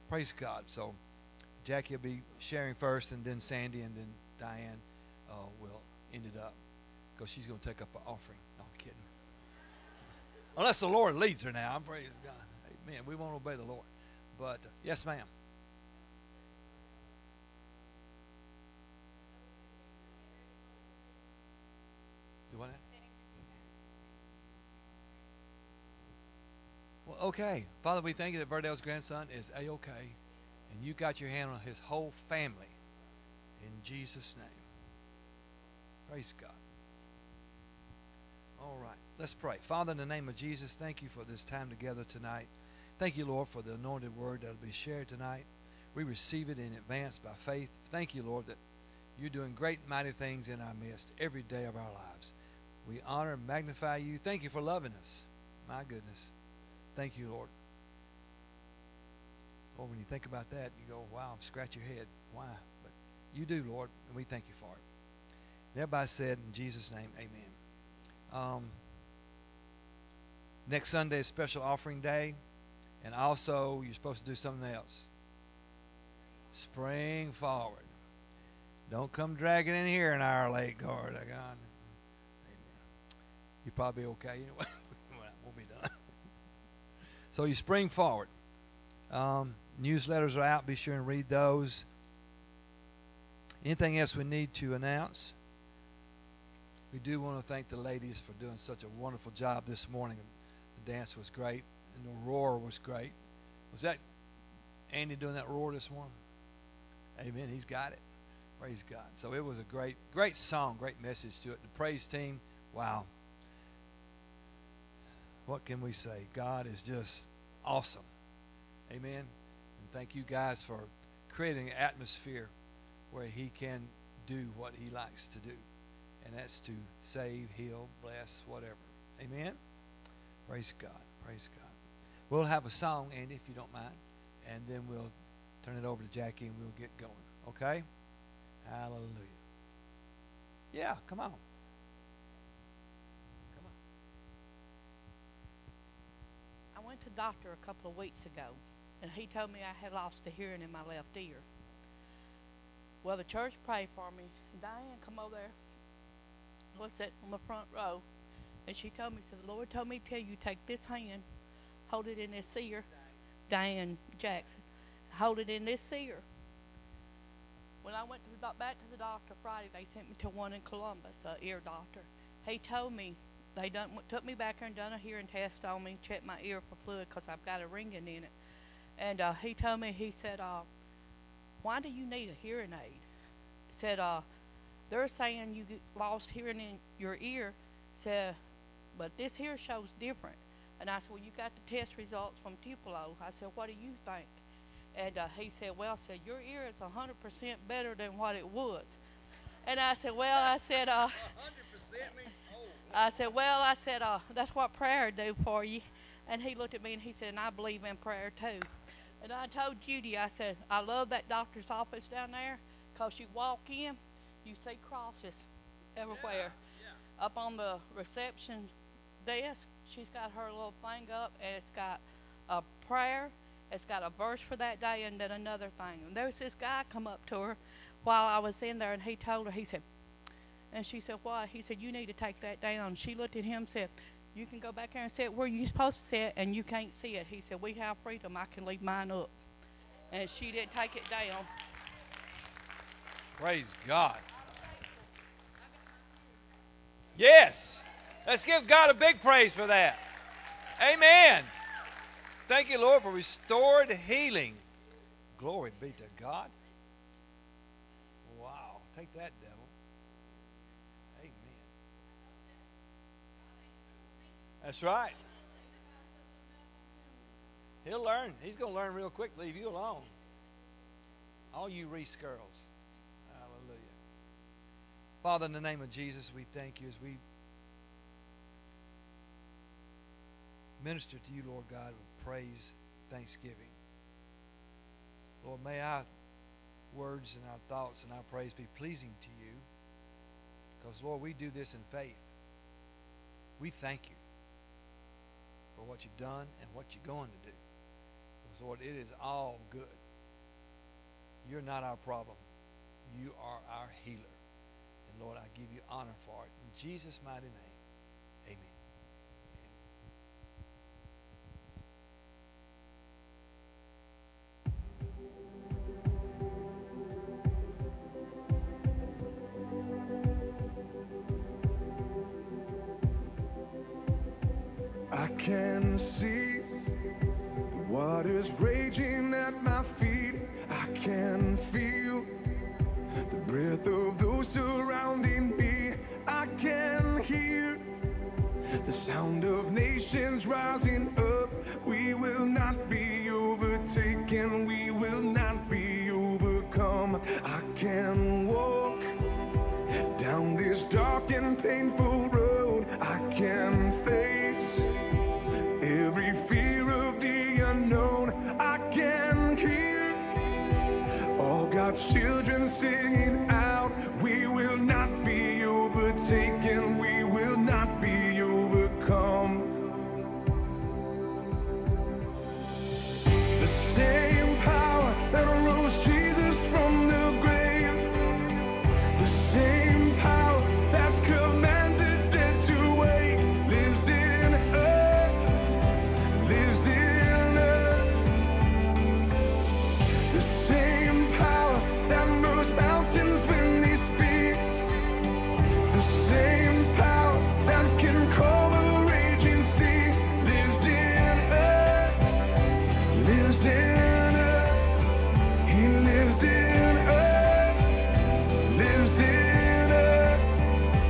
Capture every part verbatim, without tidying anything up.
Praise God. So Jackie will be sharing first, and then Sandy, and then Diane uh, will end it up because she's going to take up an offering. No, I'm kidding. Unless the Lord leads her now. Praise God. Amen. We won't obey the Lord. But uh, yes, ma'am. Do what? Well, okay. Father, we thank you that Verdell's grandson is A-OK, and you got your hand on his whole family. In Jesus' name. Praise God. All right. Let's pray. Father, in the name of Jesus, thank you for this time together tonight. Thank you, Lord, for the anointed word that will be shared tonight. We receive it in advance by faith. Thank you, Lord, that you're doing great and mighty things in our midst every day of our lives. We honor and magnify you. Thank you for loving us. My goodness. Thank you, Lord. Lord, when you think about that, you go, wow, scratch your head. Why? But you do, Lord, and we thank you for it. And everybody said, in Jesus' name, amen. Um, next Sunday is special offering day, and also you're supposed to do something else. Spring forward. Don't come dragging in here in our late guard. Amen. You're probably okay anyway. We'll be done. So you spring forward. Um, newsletters are out. Be sure and read those. Anything else we need to announce? We do want to thank the ladies for doing such a wonderful job this morning. The dance was great, and the roar was great. Was that Andy doing that roar this morning? Amen. He's got it. Praise God. So it was a great, great song, great message to it. The praise team, wow. What can we say? God is just awesome. Amen. And thank you guys for creating an atmosphere where he can do what he likes to do. And that's to save, heal, bless, whatever. Amen. Praise God. Praise God. We'll have a song, Andy, if you don't mind. And then we'll turn it over to Jackie and we'll get going. Okay? Hallelujah. Yeah, come on. Come on. I went to the doctor a couple of weeks ago, and he told me I had lost the hearing in my left ear. Well, the church prayed for me. Diane come over there, was sitting on the front row, and she told me, said, the Lord told me to tell you, take this hand, hold it in this ear. Diane Jackson, hold it in this ear. When I went to the doc- back to the doctor Friday, they sent me to one in Columbus, an ear doctor. He told me they done took me back there and done a hearing test on me, checked my ear for fluid because I've got a ringing in it. And uh, he told me, he said, uh, why do you need a hearing aid? He said, uh, they're saying you get lost hearing in your ear. Said, but this here shows different. And I said, well, you got the test results from Tupelo. I said, what do you think? And uh, he said, well, I said, your ear is one hundred percent better than what it was. And I said, well, I said, uh, one hundred percent means old. I said, well, I said, uh, that's what prayer do for you. And he looked at me and he said, and I believe in prayer too. And I told Judy, I said, I love that doctor's office down there because you walk in, you see crosses everywhere. Yeah, yeah. Up on the reception desk, she's got her little thing up, and it's got a prayer, it's got a verse for that day, and then another thing. And there was this guy come up to her while I was in there, and he told her, he said, and she said, what? He said, you need to take that down. She looked at him and said, you can go back there and sit where you're supposed to sit, and you can't see it. He said, we have freedom. I can leave mine up. And she didn't take it down. Praise God. Yes. Let's give God a big praise for that. Amen. Thank you, Lord, for restored healing. Glory be to God. Wow. Take that, devil. Amen. That's right. He'll learn. He's going to learn real quick. Leave you alone. All you Reese girls. Hallelujah. Father, in the name of Jesus, we thank you as we minister to you, Lord God, with praise, thanksgiving. Lord, may our words and our thoughts and our praise be pleasing to you. Because, Lord, we do this in faith. We thank you for what you've done and what you're going to do. Lord, it is all good. You're not our problem. You are our healer. And Lord, I give you honor for it. In Jesus' mighty name, amen. I can see the waters raging at my feet. I can feel the breath of those surrounding me. I can hear the sound of nations rising up. We will not be overtaken. We will not be overcome. I can walk down this dark and painful road. I can face every fear of the unknown. I can hear all God's children singing out. We will not be overtaken. We will not be overcome. The same power that rose Jesus from the grave, the same power that commands the dead to wake, lives in us, lives in us. The same power that moves mountains when he speaks, the same power that can calm a raging sea, lives in us, lives in us. He lives in us, lives in us.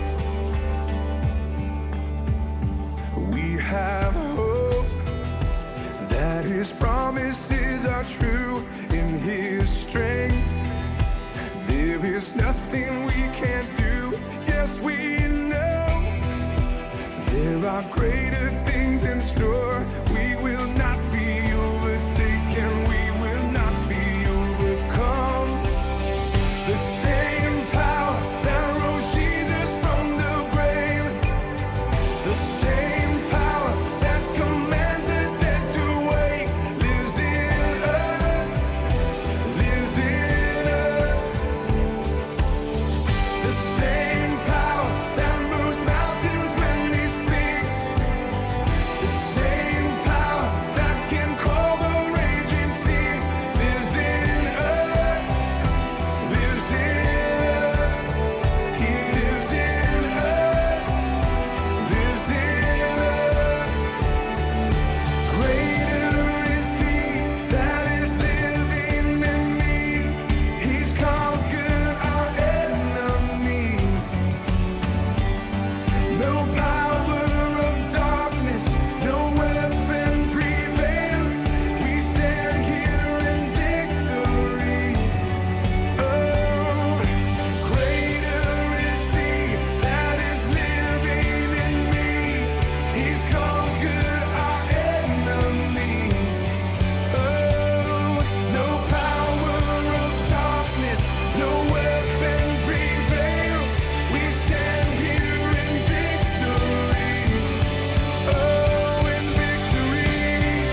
We have hope that his promises are true. In his strength there is nothing we can't do. Yes, we know there are greater things in store. We will not be overtaken. We will not be overcome. The same power that rose Jesus from the grave, the same power that commands the dead to wake, lives in us, lives in us. The same power that moves mountains when he speaks, the same power that can calm a raging sea, lives in us, lives in us. He lives in us, lives in us. Greater is he that is living in me. He's conquered our enemy. No power of darkness, no weapon prevails. We stand here in victory. Oh, greater is he that is living in me. He's conquered our enemy. Oh, no power of darkness, no weapon prevails. We stand here in victory. Oh, in victory.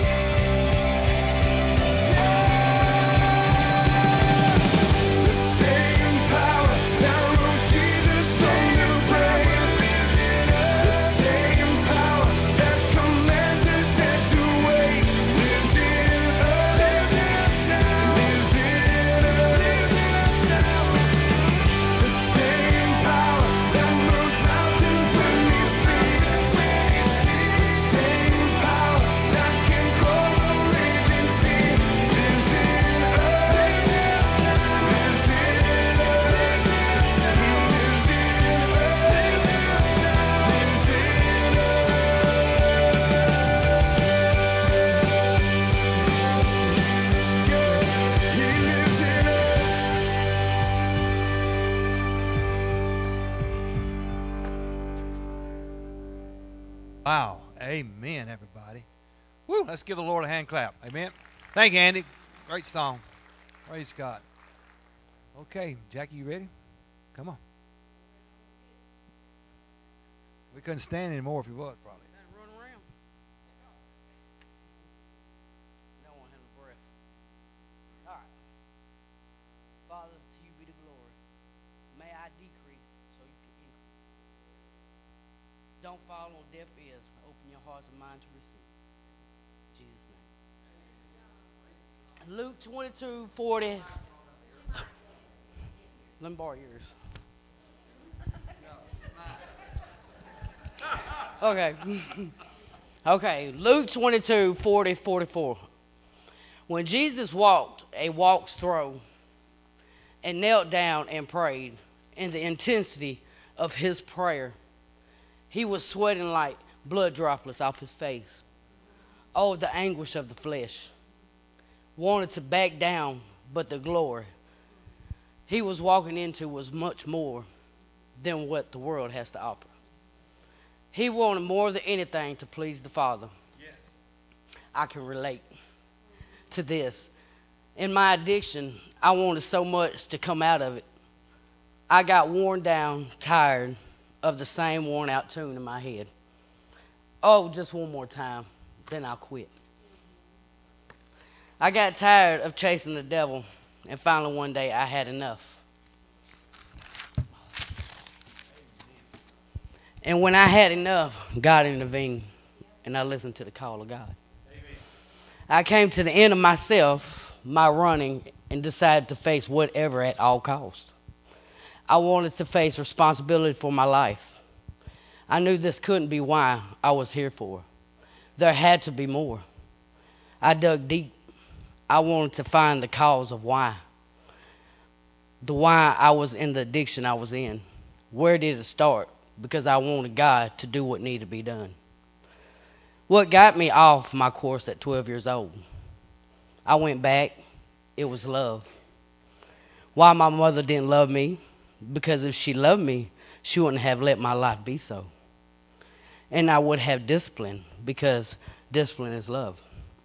The same power that rose Jesus from the grave, the same power that commands the dead to wake, lives in us, lives in us now. The same power that moves mountains when he speaks, the same power that can calm a raging sea, lives in us, lives in us. He lives in us, lives in us. He lives in us. Wow. Amen, everybody. Woo. Let's give the Lord a hand clap. Amen. Thank you, Andy. Great song. Praise God. Okay, Jackie, you ready? Come on. We couldn't stand anymore if he was, probably. Run around. Don't want him to breath. I decrease so you can increase. Don't fall on deaf ears. Open your hearts and mind to receive. In Jesus' name. Luke twenty-two forty. Let me borrow yours. Okay. Okay. Luke twenty-two forty forty-four. When Jesus walked a walk's throw and knelt down and prayed, in the intensity of his prayer, he was sweating like blood droplets off his face. Oh, the anguish of the flesh. Wanted to back down, but the glory he was walking into was much more than what the world has to offer. He wanted more than anything to please the Father. Yes. I can relate to this. In my addiction, I wanted so much to come out of it. I got worn down, tired of the same worn out tune in my head. Oh, just one more time, then I'll quit. I got tired of chasing the devil, and finally one day I had enough. And when I had enough, God intervened, and I listened to the call of God. Amen. I came to the end of myself, my running, and decided to face whatever at all costs. I wanted to face responsibility for my life. I knew this couldn't be why I was here for. There had to be more. I dug deep. I wanted to find the cause of why. The why I was in the addiction I was in. Where did it start? Because I wanted God to do what needed to be done. What got me off my course at twelve years old? I went back. It was love. Why my mother didn't love me? Because if she loved me, she wouldn't have let my life be so. And I would have discipline, because discipline is love.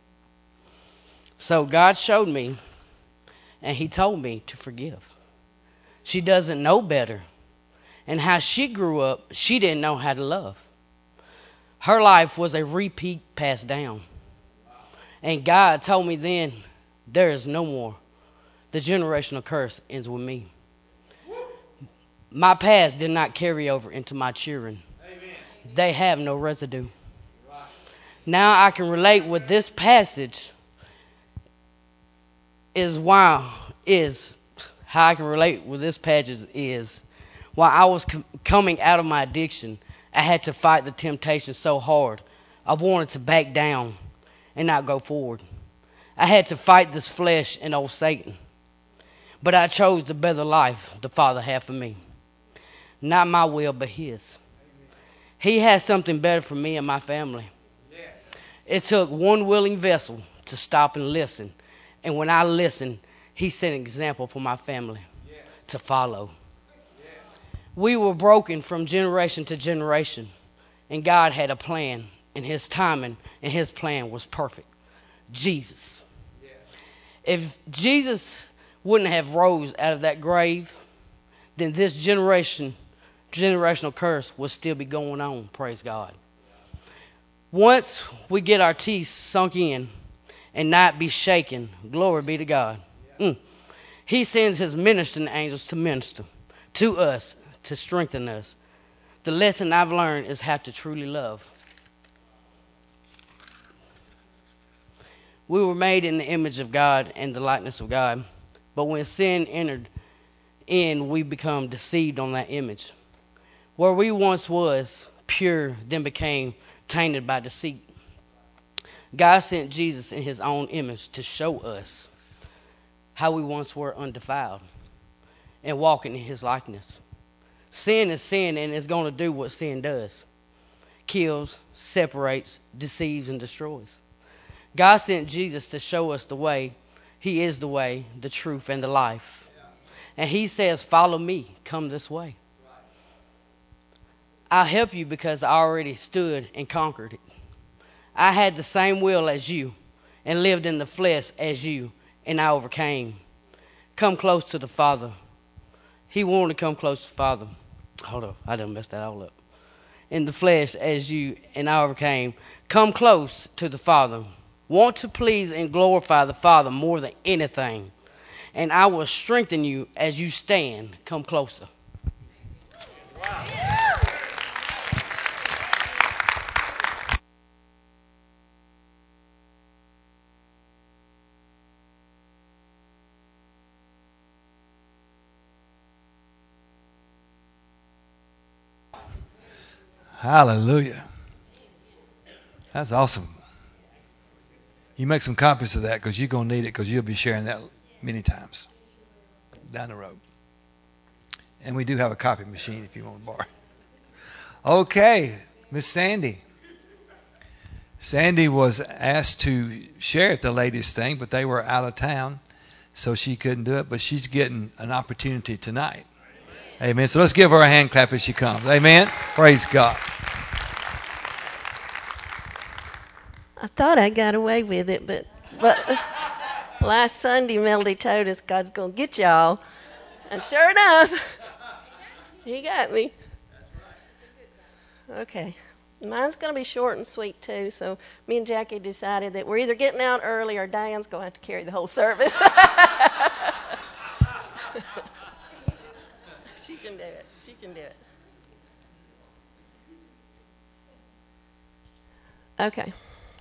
So God showed me, and he told me to forgive. She doesn't know better. And how she grew up, she didn't know how to love. Her life was a repeat passed down. And God told me then, there is no more. The generational curse ends with me. My past did not carry over into my children. Amen. They have no residue. Right. Now I can relate with this passage is why is how I can relate with this passage is while I was com- coming out of my addiction, I had to fight the temptation so hard. I wanted to back down and not go forward. I had to fight this flesh and old Satan. But I chose the better life the Father had for me. Not my will, but his. He has something better for me and my family. It took one willing vessel to stop and listen. And when I listened, he set an example for my family to follow. We were broken from generation to generation, and God had a plan, and his timing and his plan was perfect. Jesus. If Jesus wouldn't have rose out of that grave, then this generation, generational curse would still be going on, praise God. Once we get our teeth sunk in and not be shaken, glory be to God. Mm. He sends his ministering angels to minister to us, to strengthen us. The lesson I've learned is how to truly love. We were made in the image of God and the likeness of God. But when sin entered in, we become deceived on that image. Where we once was pure, then became tainted by deceit. God sent Jesus in his own image to show us how we once were undefiled and walking in his likeness. Sin is sin, and it's going to do what sin does. Kills, separates, deceives, and destroys. God sent Jesus to show us the way. He is the way, the truth, and the life. And he says, follow me, come this way. I'll help you because I already stood and conquered it. I had the same will as you and lived in the flesh as you, and I overcame. Come close to the Father. He wanted to come close to the Father. Hold up, I done messed that all up. In the flesh as you, and I overcame. Come close to the Father. Want to please and glorify the Father more than anything. And I will strengthen you as you stand. Come closer. Hallelujah. That's awesome. You make some copies of that because you're going to need it because you'll be sharing that many times down the road. And we do have a copy machine if you want to borrow. Okay, Miss Sandy. Sandy was asked to share at the ladies' thing, but they were out of town, so she couldn't do it. But she's getting an opportunity tonight. Amen. Amen. So let's give her a hand clap as she comes. Amen. Praise God. I thought I got away with it, but but last Sunday Melody told us God's going to get y'all. And sure enough, he got me. Okay. Mine's going to be short and sweet, too. So me and Jackie decided that we're either getting out early or Diane's going to have to carry the whole service. She can do it. She can do it. Okay.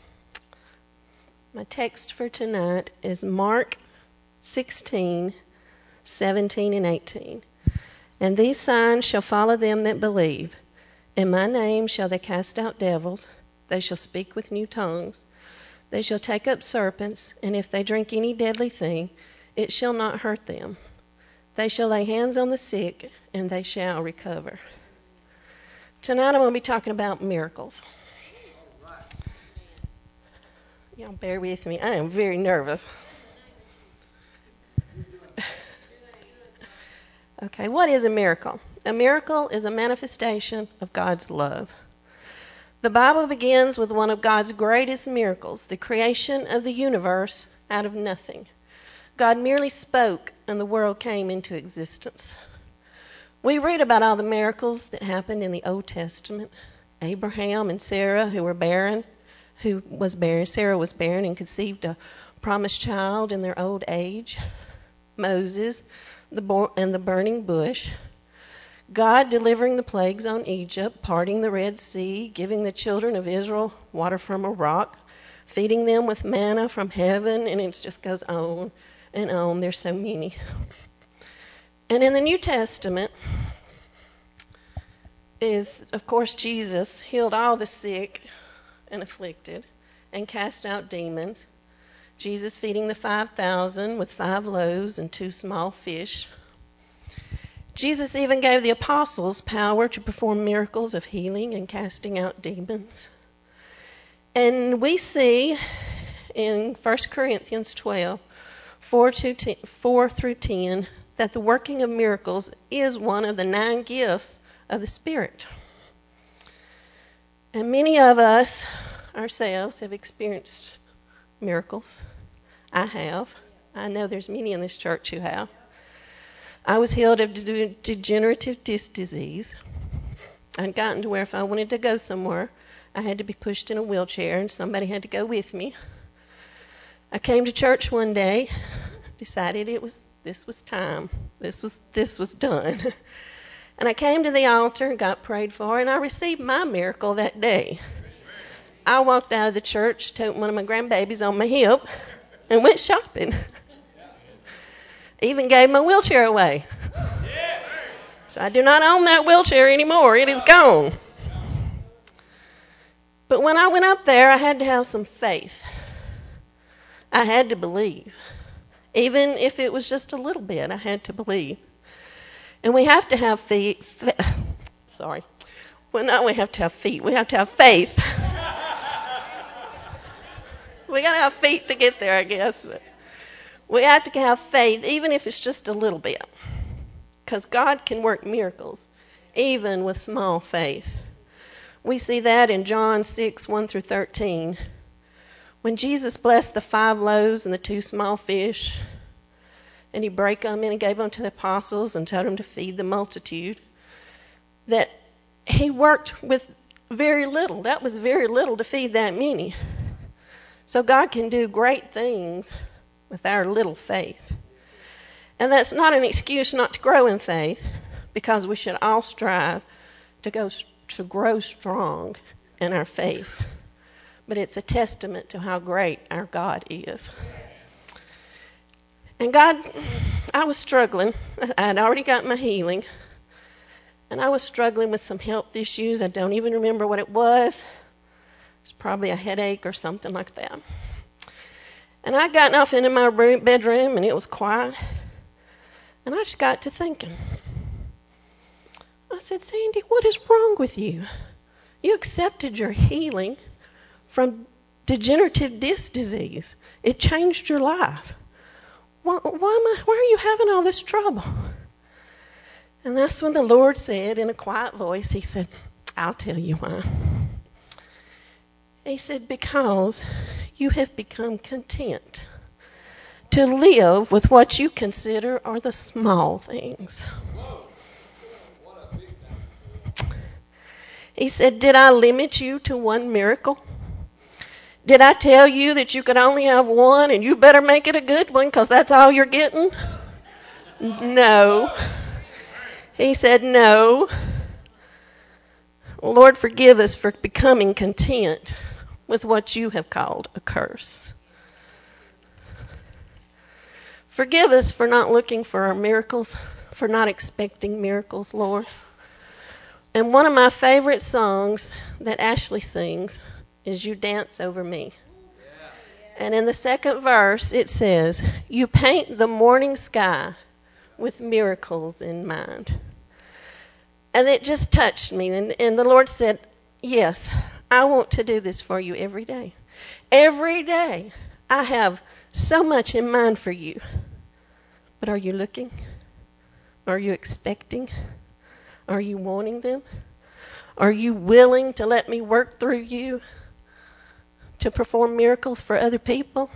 My text for tonight is Mark sixteen, seventeen, and eighteen. And these signs shall follow them that believe. In my name shall they cast out devils. They shall speak with new tongues. They shall take up serpents, and if they drink any deadly thing, it shall not hurt them. They shall lay hands on the sick, and they shall recover. Tonight I'm going to be talking about miracles. Y'all bear with me. I am very nervous. Okay, what is a miracle? A miracle is a manifestation of God's love. The Bible begins with one of God's greatest miracles, the creation of the universe out of nothing. God merely spoke and the world came into existence. We read about all the miracles that happened in the Old Testament. Abraham and Sarah, who were barren, who was barren. Sarah was barren and conceived a promised child in their old age. Moses the bo- and the burning bush. God delivering the plagues on Egypt, parting the Red Sea, giving the children of Israel water from a rock, feeding them with manna from heaven, and it just goes on and on. There's so many. And in the New Testament is, of course, Jesus healed all the sick and afflicted and cast out demons. Jesus feeding the five thousand with five loaves and two small fish. Jesus even gave the apostles power to perform miracles of healing and casting out demons. And we see in First Corinthians twelve, four through ten, that the working of miracles is one of the nine gifts of the Spirit. And many of us ourselves have experienced miracles. I have. I know there's many in this church who have. I was healed of de- degenerative disc disease. I'd gotten to where if I wanted to go somewhere, I had to be pushed in a wheelchair and somebody had to go with me. I came to church one day, decided it was this was time. This was this was done. And I came to the altar and got prayed for, and I received my miracle that day. I walked out of the church, took one of my grandbabies on my hip, and went shopping. Even gave my wheelchair away. So I do not own that wheelchair anymore. It is gone. But when I went up there, I had to have some faith. I had to believe. Even if it was just a little bit, I had to believe. And we have to have feet. Fe- sorry. Well, not we have to have feet. We have to have faith. We got to have feet to get there, I guess. But we have to have faith, even if it's just a little bit. Because God can work miracles, even with small faith. We see that in John six, one through thirteen. When Jesus blessed the five loaves and the two small fish, and he broke them and he gave them to the apostles and told them to feed the multitude, that he worked with very little. That was very little to feed that many. So God can do great things with our little faith. And that's not an excuse not to grow in faith, because we should all strive to go to grow strong in our faith. But it's a testament to how great our God is. And God, I was struggling. I had already got my healing. And I was struggling with some health issues. I don't even remember what it was. It's probably a headache or something like that. And I'd gotten off into my room, bedroom, and it was quiet. And I just got to thinking. I said, Sandy, what is wrong with you? You accepted your healing from degenerative disc disease. It changed your life. Why, why, am I, why are you having all this trouble? And that's when the Lord said in a quiet voice, he said, I'll tell you why. He said, because you have become content to live with what you consider are the small things. He said, did I limit you to one miracle? Did I tell you that you could only have one and you better make it a good one because that's all you're getting? No. He said, no. Lord, forgive us for becoming content with what you have called a curse. Forgive us for not looking for our miracles, for not expecting miracles, Lord. And one of my favorite songs that Ashley sings is You Dance Over Me. And in the second verse it says, you paint the morning sky with miracles in mind. And it just touched me. And, and the Lord said, yes, I want to do this for you every day. Every day I have so much in mind for you. But are you looking? Are you expecting? Are you wanting them? Are you willing to let me work through you to perform miracles for other people?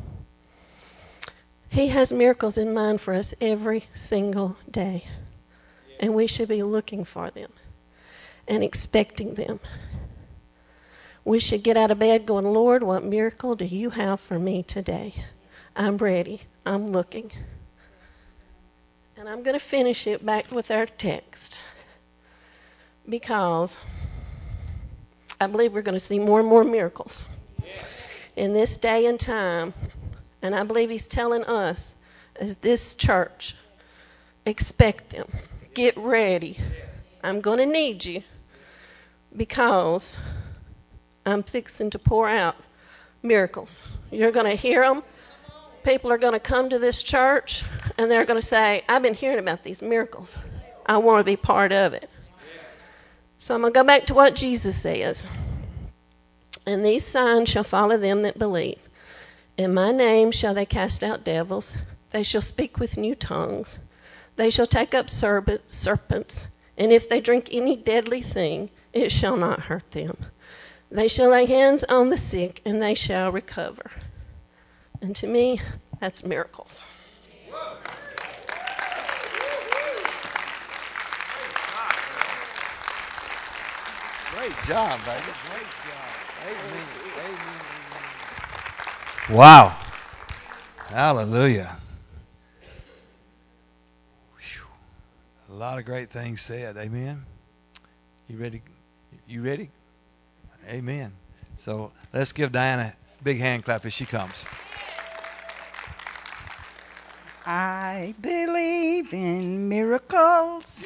He has miracles in mind for us every single day. And we should be looking for them and expecting them. We should get out of bed going, Lord, what miracle do you have for me today? I'm ready. I'm looking. And I'm going to finish it back with our text because I believe we're going to see more and more miracles in this day and time. And I believe he's telling us as this church, expect them. Get ready. I'm going to need you because I'm fixing to pour out miracles. You're going to hear them. People are going to come to this church and they're going to say, I've been hearing about these miracles. I want to be part of it. So I'm going to go back to what Jesus says. And these signs shall follow them that believe. In my name shall they cast out devils. They shall speak with new tongues. They shall take up serpents. And if they drink any deadly thing, it shall not hurt them. They shall lay hands on the sick, and they shall recover. And to me, that's miracles. Great job, baby. Great job. Amen. Amen. Amen. Wow. Hallelujah. Whew. A lot of great things said. Amen. You ready? You ready? Amen. So let's give Diana a big hand clap as she comes. I believe in miracles.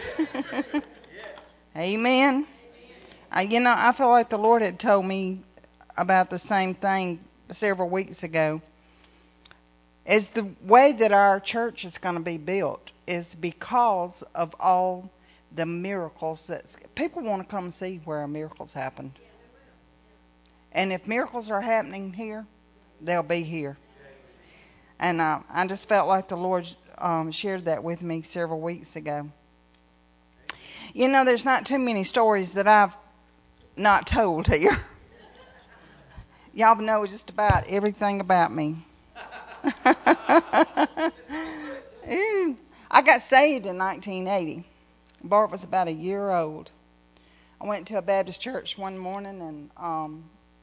Amen. I, you know, I feel like the Lord had told me about the same thing several weeks ago. Is the way that our church is going to be built is because of all the miracles that people want to come and see where miracles happened. And if miracles are happening here, they'll be here. And uh, I just felt like the Lord um, shared that with me several weeks ago. You know, there's not too many stories that I've not told here. Y'all know just about everything about me. I got saved in nineteen eighty. Bart was about a year old. I went to a Baptist church one morning, and um,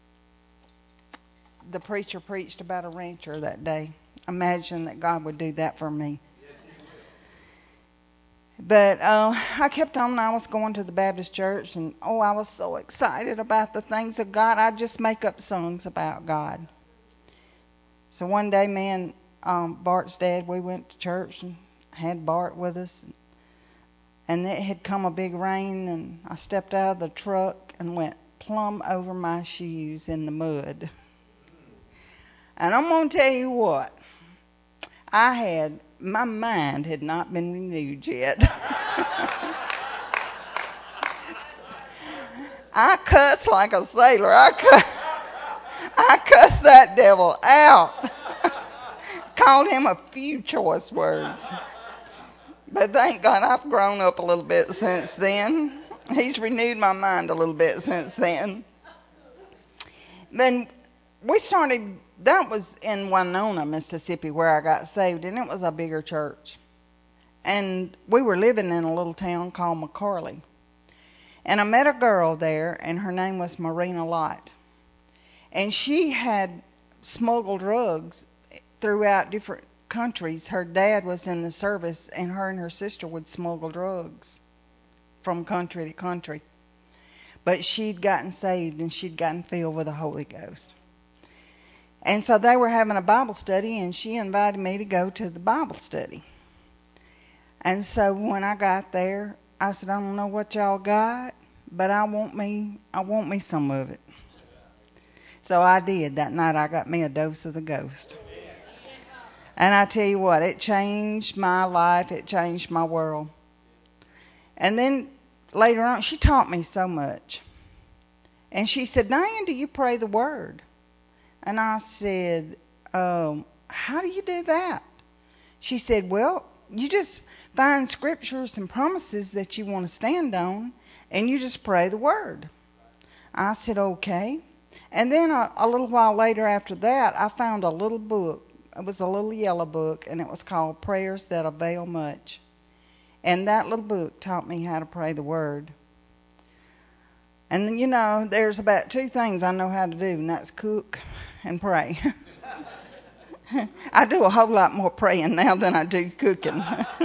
the preacher preached about a rancher that day. Imagine that God would do that for me. But uh, I kept on. I was going to the Baptist church, and oh, I was so excited about the things of God. I just make up songs about God. So one day, me and um, Bart's dad, we went to church and had Bart with us. And it had come a big rain, and I stepped out of the truck and went plumb over my shoes in the mud. And I'm going to tell you what, I had, my mind had not been renewed yet. I cussed like a sailor. I cussed, I cussed that devil out. Called him a few choice words. But thank God I've grown up a little bit since then. He's renewed my mind a little bit since then. Then we started, that was in Winona, Mississippi, where I got saved, and it was a bigger church. And we were living in a little town called McCarley. And I met a girl there, and her name was Marina Light. And she had smuggled drugs throughout different countries. Her dad was in the service, and her and her sister would smuggle drugs from country to country. But she'd gotten saved, and she'd gotten filled with the Holy Ghost. And so they were having a Bible study, and she invited me to go to the Bible study. And so when I got there, I said, I don't know what y'all got, but I want me, I want me some of it. So I did. That night I got me a dose of the Ghost. And I tell you what, it changed my life. It changed my world. And then later on, she taught me so much. And she said, Diane, do you pray the word? And I said, um, how do you do that? She said, well, you just find scriptures and promises that you want to stand on, and you just pray the word. I said, okay. And then a, a little while later after that, I found a little book. It was a little yellow book, and it was called Prayers That Avail Much. And that little book taught me how to pray the word. And then, you know, there's about two things I know how to do, and that's cook and pray. I do a whole lot more praying now than I do cooking.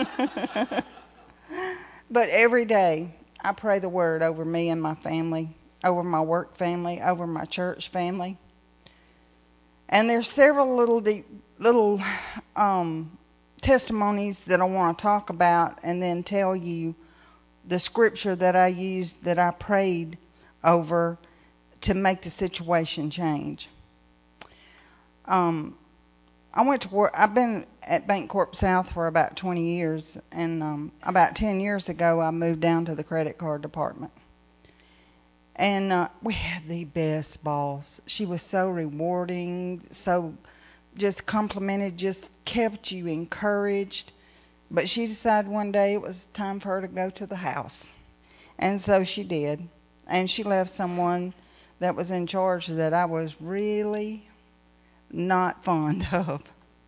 But every day I pray the word over me and my family, over my work family, over my church family. And there's several little deep, little um, testimonies that I want to talk about, and then tell you the scripture that I used, that I prayed over to make the situation change. Um, I went to work. I've been at Bancorp South for about twenty years, and um, about ten years ago, I moved down to the credit card department. And uh, we had the best boss. She was so rewarding, so just complimented, just kept you encouraged. But she decided one day it was time for her to go to the house. And so she did. And she left someone that was in charge that I was really not fond of.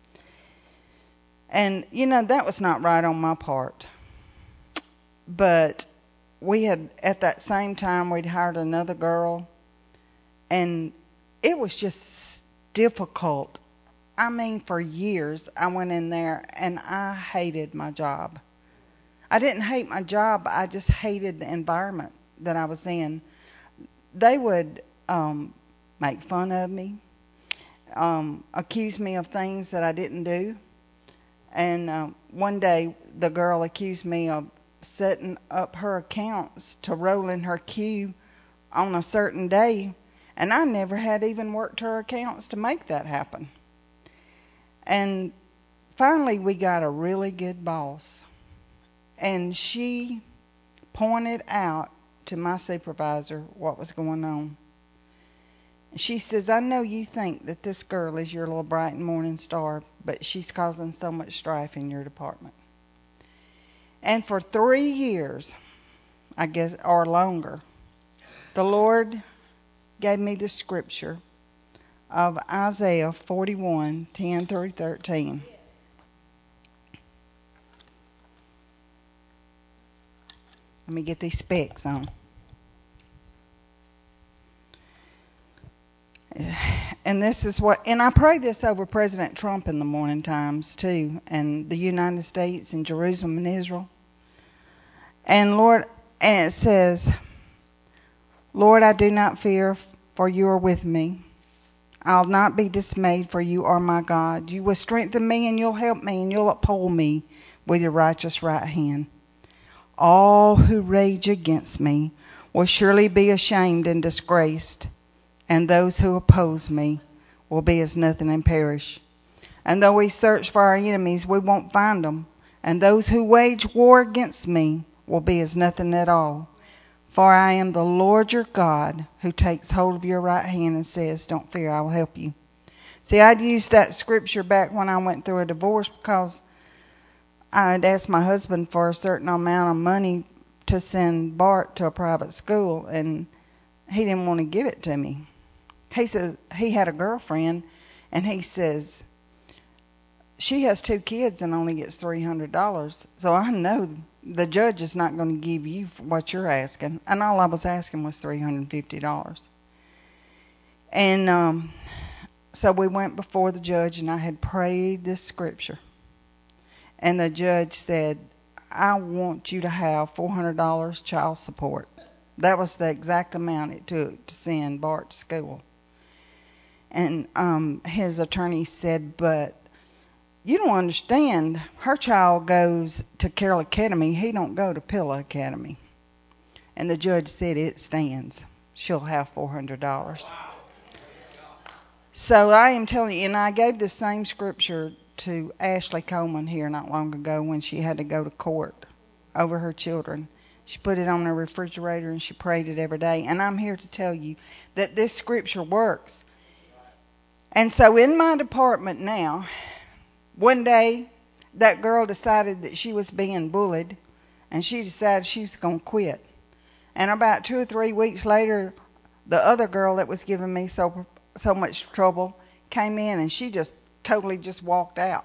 And, you know, that was not right on my part. But we had, at that same time, we'd hired another girl. And it was just difficult. I mean, for years, I went in there and I hated my job. I didn't hate my job. I just hated the environment that I was in. They would um, make fun of me, um, accuse me of things that I didn't do. And uh, one day, the girl accused me of setting up her accounts to roll in her queue on a certain day. And I never had even worked her accounts to make that happen. And finally, we got a really good boss. And she pointed out to my supervisor what was going on. She says, I know you think that this girl is your little bright and morning star, but she's causing so much strife in your department. And for three years, I guess, or longer, the Lord gave me the scripture of Isaiah forty-one, ten through thirteen. Let me get these specs on. And this is what, and I pray this over President Trump in the morning times too, and the United States and Jerusalem and Israel. And Lord, and it says, Lord, I do not fear, for you are with me. I'll not be dismayed, for you are my God. You will strengthen me, and you'll help me, and you'll uphold me with your righteous right hand. All who rage against me will surely be ashamed and disgraced, and those who oppose me will be as nothing and perish. And though we search for our enemies, we won't find them. And those who wage war against me will be as nothing at all. For I am the Lord your God, who takes hold of your right hand and says, don't fear, I will help you. See, I'd used that scripture back when I went through a divorce because I had asked my husband for a certain amount of money to send Bart to a private school, and he didn't want to give it to me. He says he had a girlfriend, and he says, she has two kids and only gets three hundred dollars. So I know the judge is not going to give you what you're asking. And all I was asking was three hundred fifty dollars. And um, so we went before the judge, and I had prayed this scripture. And the judge said, I want you to have four hundred dollars child support. That was the exact amount it took to send Bart to school. And um, his attorney said, but you don't understand. Her child goes to Carroll Academy. He don't go to Pillow Academy. And the judge said, it stands. She'll have four hundred dollars. So I am telling you, and I gave the same scripture to Ashley Coleman here not long ago when she had to go to court over her children. She put it on her refrigerator and she prayed it every day. And I'm here to tell you that this scripture works. And so in my department now, one day that girl decided that she was being bullied, and she decided she was going to quit. And about two or three weeks later, the other girl that was giving me so so much trouble came in, and she just totally just walked out.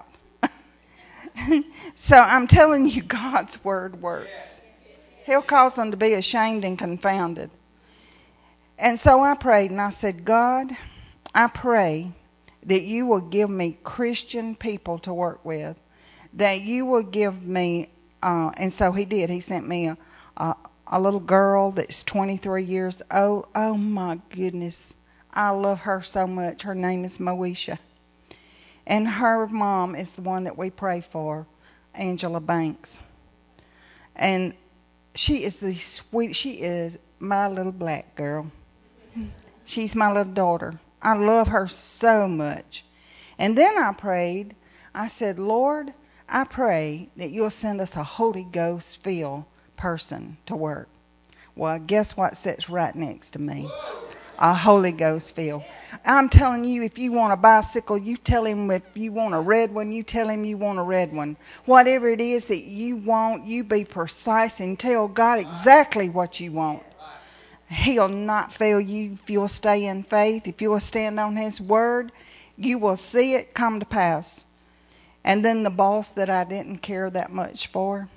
So I'm telling you, God's word works. He'll cause them to be ashamed and confounded. And so I prayed, and I said, God, I pray that you will give me Christian people to work with, that you will give me, uh, and so he did. He sent me a, a, a little girl that's twenty-three years old. Oh, my goodness. I love her so much. Her name is Moesha. And her mom is the one that we pray for, Angela Banks. And she is the sweet, she is my little black girl. She's my little daughter. I love her so much. And then I prayed, I said, Lord, I pray that you'll send us a Holy Ghost filled person to work. Well, guess what sits right next to me? A Holy Ghost filled. I'm telling you, if you want a bicycle, you tell him. If you want a red one, you tell him you want a red one. Whatever it is that you want, you be precise and tell God exactly what you want. He'll not fail you if you'll stay in faith. If you'll stand on his word, you will see it come to pass. And then the boss that I didn't care that much for,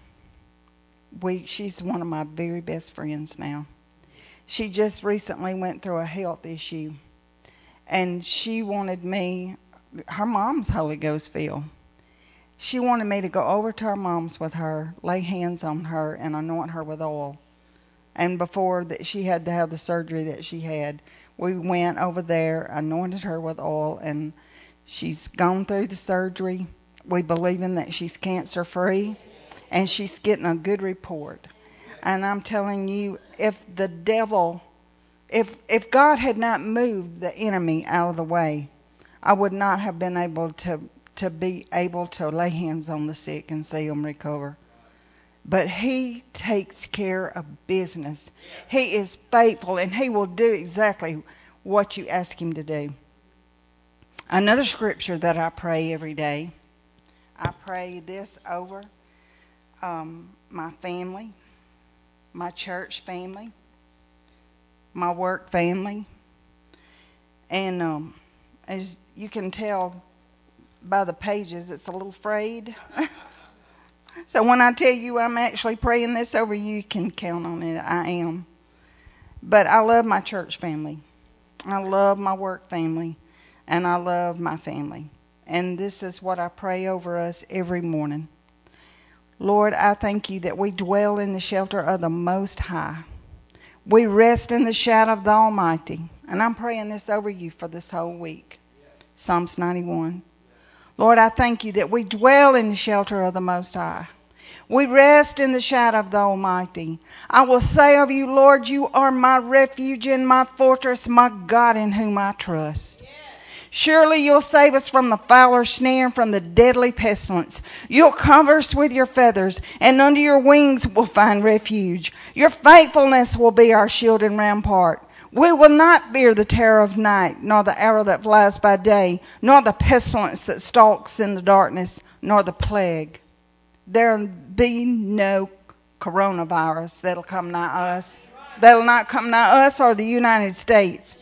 we she's one of my very best friends now. She just recently went through a health issue, and she wanted me, her mom's Holy Ghost filled. She wanted me to go over to her mom's with her, lay hands on her, and anoint her with oil. And before that, she had to have the surgery that she had, we went over there, anointed her with oil, and she's gone through the surgery. We believe in that she's cancer free, and she's getting a good report. And I'm telling you, if the devil, if if God had not moved the enemy out of the way, I would not have been able to to be able to lay hands on the sick and see them recover. But he takes care of business. He is faithful, and he will do exactly what you ask him to do. Another scripture that I pray every day, I pray this over um, my family, my church family, my work family. And um, as you can tell by the pages, it's a little frayed. So when I tell you I'm actually praying this over you, you can count on it. I am. But I love my church family. I love my work family. And I love my family. And this is what I pray over us every morning. Lord, I thank you that we dwell in the shelter of the Most High. We rest in the shadow of the Almighty. And I'm praying this over you for this whole week. Psalms ninety-one. Lord, I thank you that we dwell in the shelter of the Most High. We rest in the shadow of the Almighty. I will say of you, Lord, you are my refuge and my fortress, my God in whom I trust. Surely you'll save us from the fowler's snare and from the deadly pestilence. You'll cover us with your feathers, and under your wings we'll find refuge. Your faithfulness will be our shield and rampart. We will not fear the terror of night, nor the arrow that flies by day, nor the pestilence that stalks in the darkness, nor the plague. There'll be no coronavirus that'll come nigh us. That'll not come nigh us or the United States.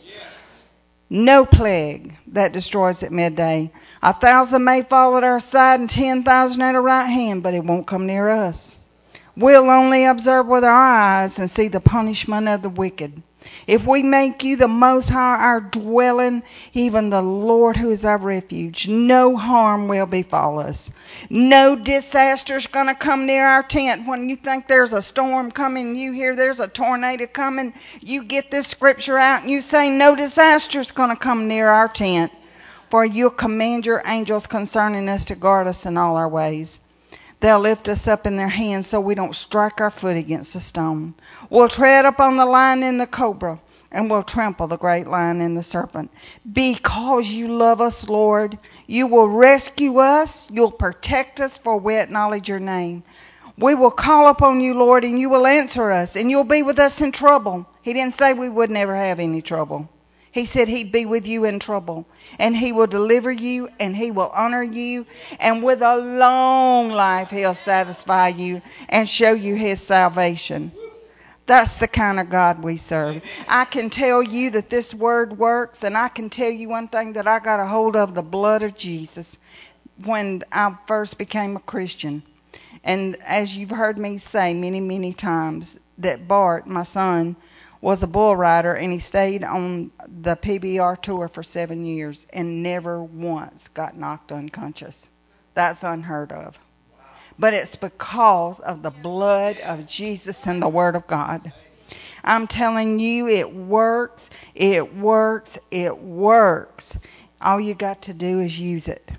No plague that destroys at midday. A thousand may fall at our side and ten thousand at our right hand, but it won't come near us. We'll only observe with our eyes and see the punishment of the wicked. If we make you the Most High our dwelling, even the Lord who is our refuge, no harm will befall us. No disaster's going to come near our tent. When you think there's a storm coming, you hear there's a tornado coming, you get this scripture out and you say, no disaster's going to come near our tent. For you'll command your angels concerning us to guard us in all our ways. They'll lift us up in their hands so we don't strike our foot against a stone. We'll tread upon the lion and the cobra, and we'll trample the great lion and the serpent. Because you love us, Lord, you will rescue us, you'll protect us, for we acknowledge your name. We will call upon you, Lord, and you will answer us, and you'll be with us in trouble. He didn't say we would never have any trouble. He said he'd be with you in trouble, and he will deliver you, and he will honor you, and with a long life he'll satisfy you and show you his salvation. That's the kind of God we serve. I can tell you that this word works, and I can tell you one thing, that I got a hold of the blood of Jesus when I first became a Christian. And as you've heard me say many, many times, that Bart, my son, was a bull rider, and he stayed on the P B R tour for seven years and never once got knocked unconscious. That's unheard of. But it's because of the blood of Jesus and the Word of God. I'm telling you, it works, it works, it works. All you got to do is use it.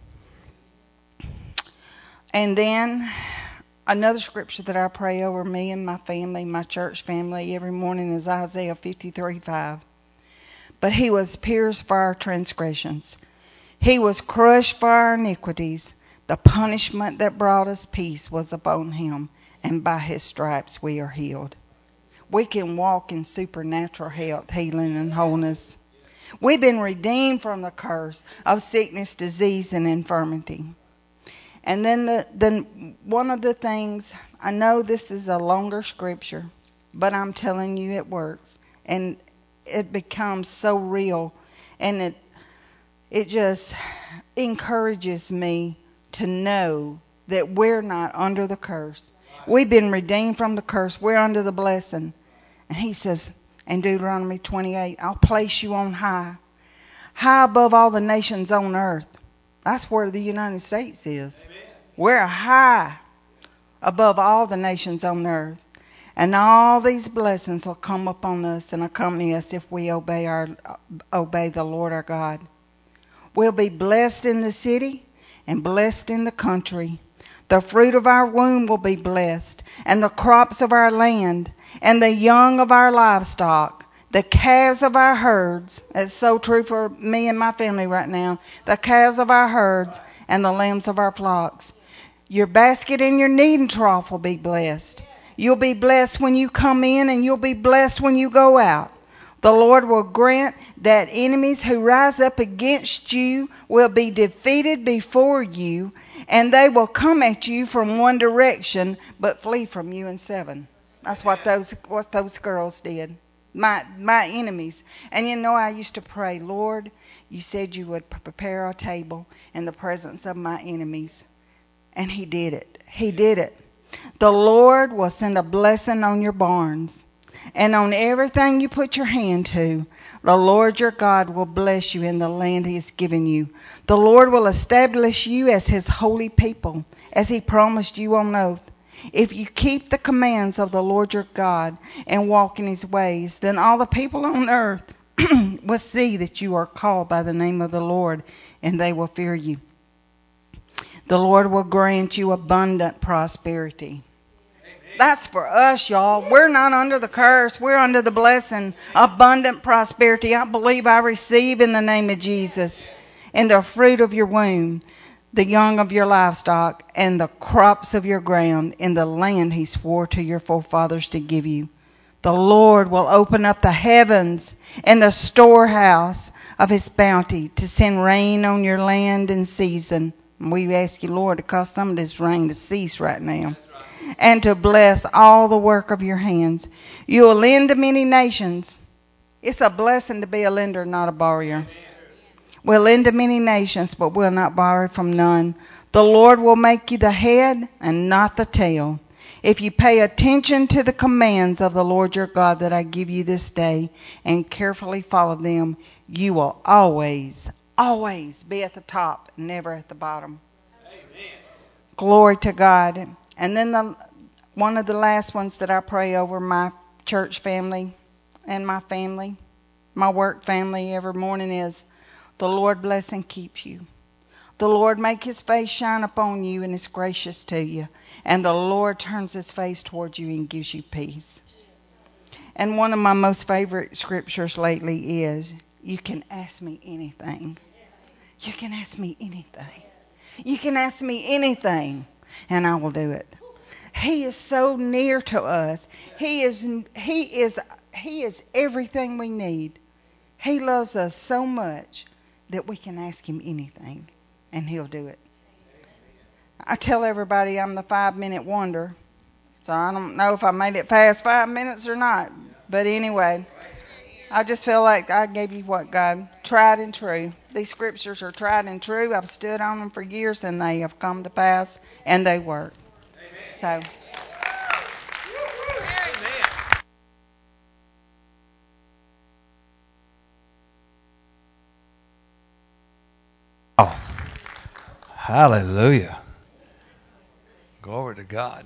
And then another scripture that I pray over me and my family, my church family, every morning is Isaiah fifty-three five. But he was pierced for our transgressions. He was crushed for our iniquities. The punishment that brought us peace was upon him, and by his stripes we are healed. We can walk in supernatural health, healing, and wholeness. We've been redeemed from the curse of sickness, disease, and infirmity. And then the, the one of the things, I know this is a longer scripture, but I'm telling you it works. And it becomes so real. And it it just encourages me to know that we're not under the curse. We've been redeemed from the curse. We're under the blessing. And he says in Deuteronomy twenty-eight, I'll place you on high, high above all the nations on earth. That's where the United States is. Amen. We're high above all the nations on earth. And all these blessings will come upon us and accompany us if we obey our obey the Lord our God. We'll be blessed in the city and blessed in the country. The fruit of our womb will be blessed, and the crops of our land, and the young of our livestock, the calves of our herds. It's so true for me and my family right now. The calves of our herds and the lambs of our flocks. Your basket and your kneading trough will be blessed. You'll be blessed when you come in, and you'll be blessed when you go out. The Lord will grant that enemies who rise up against you will be defeated before you, and they will come at you from one direction, but flee from you in seven. That's what those what those girls did. My my enemies. And you know, I used to pray, Lord, you said you would prepare a table in the presence of my enemies. And he did it. He did it. The Lord will send a blessing on your barns and on everything you put your hand to. The Lord your God will bless you in the land he has given you. The Lord will establish you as his holy people, as he promised you on oath. If you keep the commands of the Lord your God and walk in his ways, then all the people on earth will see that you are called by the name of the Lord, and they will fear you. The Lord will grant you abundant prosperity. That's for us, y'all. We're not under the curse. We're under the blessing. Abundant prosperity. I believe I receive in the name of Jesus. And the fruit of your womb, the young of your livestock, and the crops of your ground in the land he swore to your forefathers to give you. The Lord will open up the heavens and the storehouse of his bounty to send rain on your land in season. And we ask you, Lord, to cause some of this rain to cease right now. And to bless all the work of your hands. You will lend to many nations. It's a blessing to be a lender, not a borrower. We'll lend to many nations, but we'll not borrow from none. The Lord will make you the head and not the tail. If you pay attention to the commands of the Lord your God that I give you this day and carefully follow them, you will always, always be at the top, never at the bottom. Amen. Glory to God. And then the one of the last ones that I pray over my church family and my family, my work family every morning is, the Lord bless and keep you. The Lord make his face shine upon you and is gracious to you. And the Lord turns his face towards you and gives you peace. And one of my most favorite scriptures lately is, you can ask me anything. You can ask me anything. You can ask me anything, and I will do it. He is so near to us. He is, he is, he is everything we need. He loves us so much that we can ask him anything, and he'll do it. I tell everybody I'm the five-minute wonder, so I don't know if I made it past five minutes or not. But anyway, I just feel like I gave you what God, tried and true. These scriptures are tried and true. I've stood on them for years, and they have come to pass, and they work. So. Oh, hallelujah. Glory to God.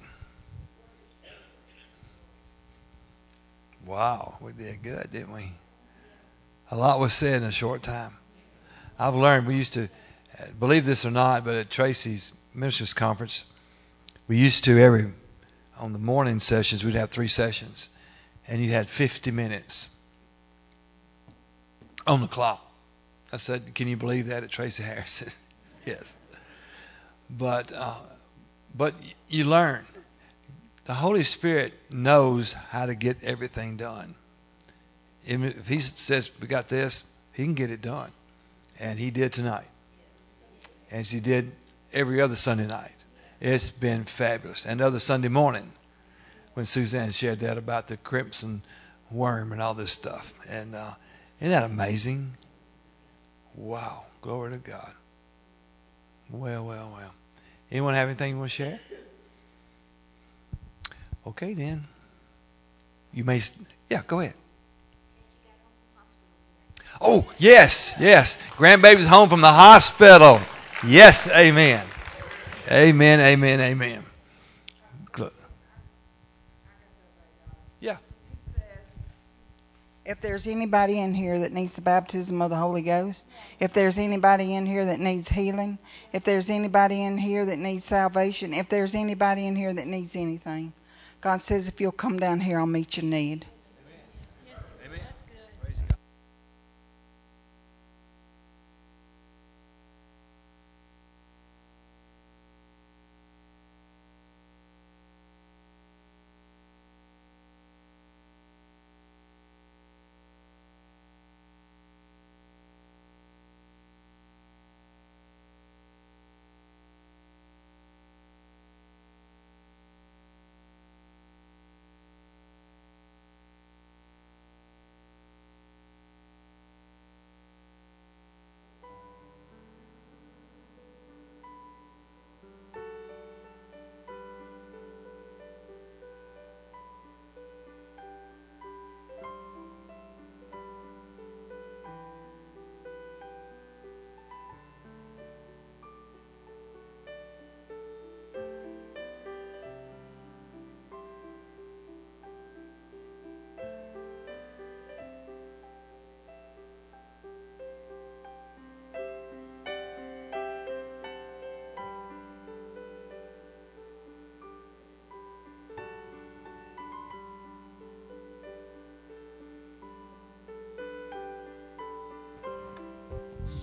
Wow, we did good, didn't we? A lot was said in a short time. I've learned, we used to, believe this or not, but at Tracy's ministers conference, we used to every, on the morning sessions, we'd have three sessions, and you had fifty minutes on the clock. I said, can you believe that at Tracy Harris? Yes. But, uh, but you learn. The Holy Spirit knows how to get everything done. If he says, we got this, he can get it done. And he did tonight. As he did every other Sunday night. It's been fabulous. And the other Sunday morning, when Suzanne shared that about the crimson worm and all this stuff. And uh, isn't that amazing? Wow. Glory to God. Well, well, well. Anyone have anything you want to share? Okay, then. You may, yeah, go ahead. Oh, yes, yes. Grandbaby's home from the hospital. Yes, amen. Amen, amen, amen. Yeah. If there's anybody in here that needs the baptism of the Holy Ghost, if there's anybody in here that needs healing, if there's anybody in here that needs salvation, if there's anybody in here that needs anything, God says if you'll come down here, I'll meet your need.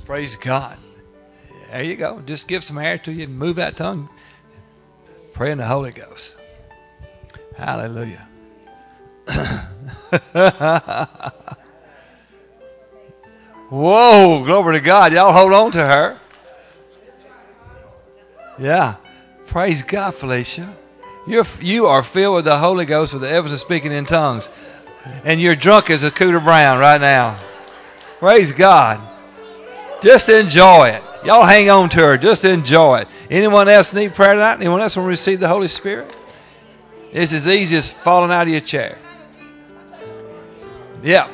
Praise God. There you go. Just give some air to you and move that tongue. Pray in the Holy Ghost. Hallelujah. Whoa, glory to God. Y'all hold on to her. Yeah. Praise God, Felicia. You're, you are filled with the Holy Ghost with the evidence of speaking in tongues. And you're drunk as a Cooter Brown right now. Praise God. Just enjoy it. Y'all hang on to her. Just enjoy it. Anyone else need prayer tonight? Anyone else want to receive the Holy Spirit? It's as easy as falling out of your chair. Yeah.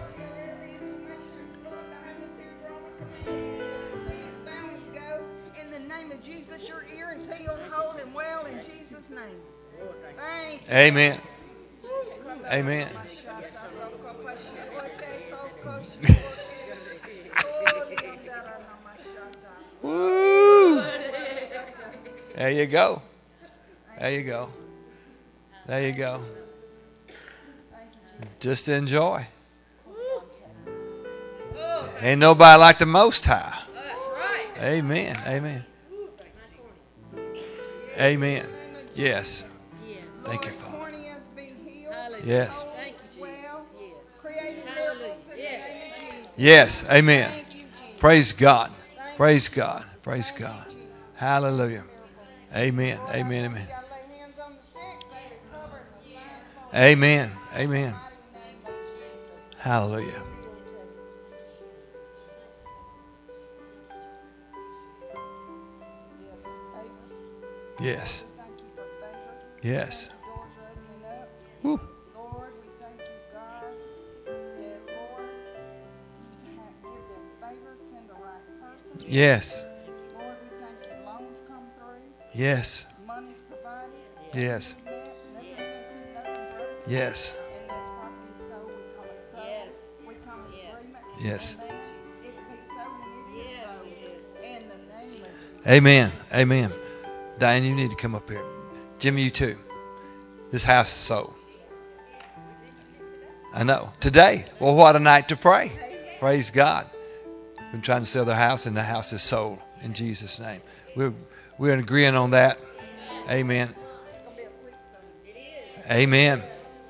In the name of Jesus, your ear is healed, whole, and well in Jesus' name. Thank you. Amen. Amen. Woo. There you go. There you go. There you go. Just enjoy. Ain't nobody like the Most High. Amen. Amen. Amen. Yes. Thank you, Father. Yes. Yes. Amen. Praise God. Praise God. Praise God. Hallelujah. Amen. Amen. Amen. Amen. Amen. Hallelujah. Yes. Yes. Woo. Lord, we thank you, God, that, Lord, you have give them favor, send the right person. Yes. Lord, we thank you, loans come through. Yes. Money's provided. Yes. Met, nothing missing, nothing broken. Yes. And this property is sold, we call it sold. Yes. We come in agreement. Yes. Amen. It be sold and it is sold. In the name of Jesus. Amen. Amen. Diane, you need to come up here. Jimmy, you too. This house is sold. I know. Today. Well, what a night to pray. Praise God. We've been trying to sell their house, and the house is sold in Jesus' name. We're, we're agreeing on that. Amen. Amen.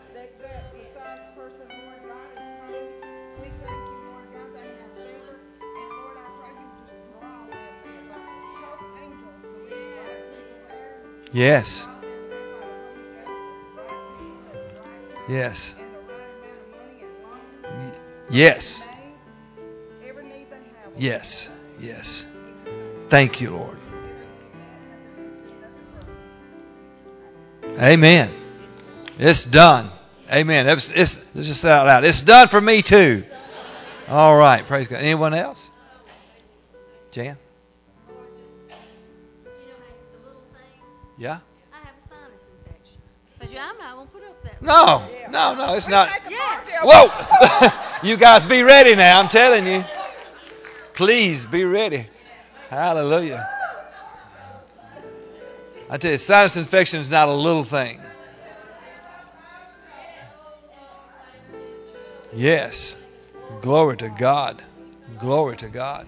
Yes. Yes. Yes. Yes. Yes. Thank you, Lord. Amen. It's done. Amen. It's, it's, let's just say it out loud. It's done for me too. All right. Praise God. Anyone else? Jan? Yeah? I have a sinus infection. Because I'm not going to put up that. No. No, no. It's not. Whoa. You guys be ready now. I'm telling you. Please be ready. Hallelujah. I tell you, sinus infection is not a little thing. Yes. Glory to God. Glory to God.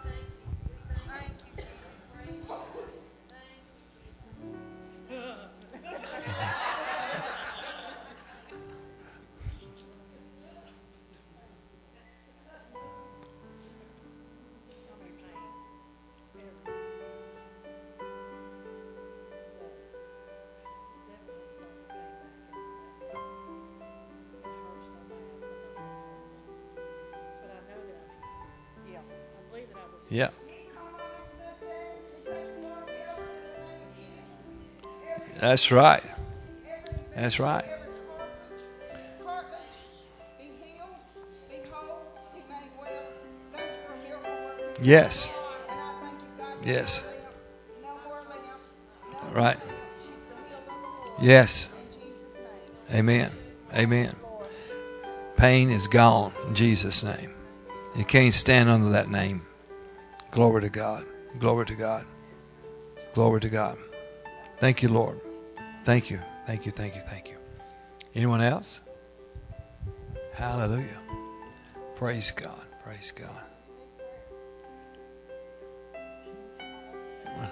Yeah. That's right. That's right. Yes. Yes. Right. Yes. Amen. Amen. Pain is gone in Jesus' name. You can't stand under that name. Glory to God. Glory to God. Glory to God. Thank you, Lord. Thank you. Thank you. Thank you. Thank you. Anyone else? Hallelujah. Praise God. Praise God.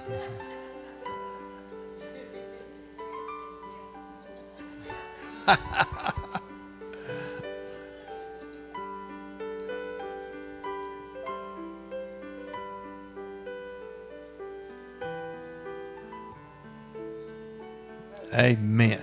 Amen.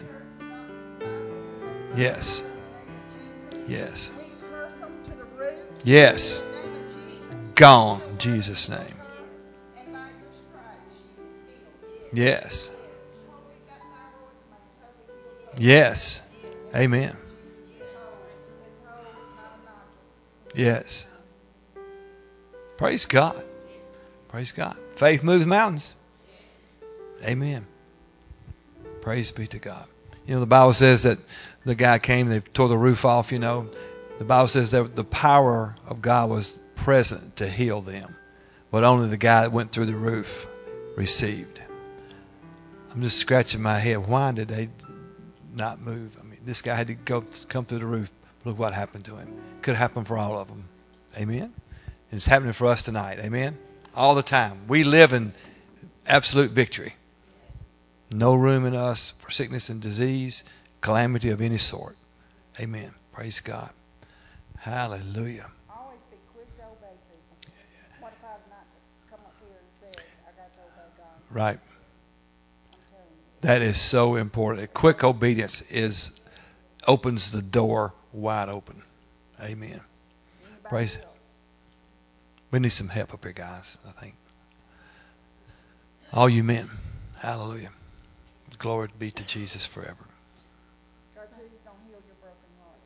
Yes. Yes. We curse them to the root. Yes. In the name of Jesus. Gone in Jesus' name. And by your stripes she is healed. Yes. Totally got thyroids, made totally healed. Yes. Amen. It's whole. It's whole, not a nodule. Yes. Praise God. Praise God. Faith moves mountains. Amen. Praise be to God. You know, the Bible says that the guy came, they tore the roof off, you know. The Bible says that the power of God was present to heal them, but only the guy that went through the roof received. I'm just scratching my head. Why did they not move? I mean, this guy had to go come through the roof. Look what happened to him. Could happen for all of them. Amen? And it's happening for us tonight. Amen? All the time. We live in absolute victory. No room in us for sickness and disease, calamity of any sort. Amen. Praise God. Hallelujah. Always be quick to obey people. What if I had not come up here and said, I got to obey God? Right. I'm telling you. That is so important. Quick obedience is opens the door wide open. Amen. Anybody Praise. else? We need some help up here, guys, I think. All you men. Hallelujah. Glory be to Jesus forever. Because he's going to heal your broken heart.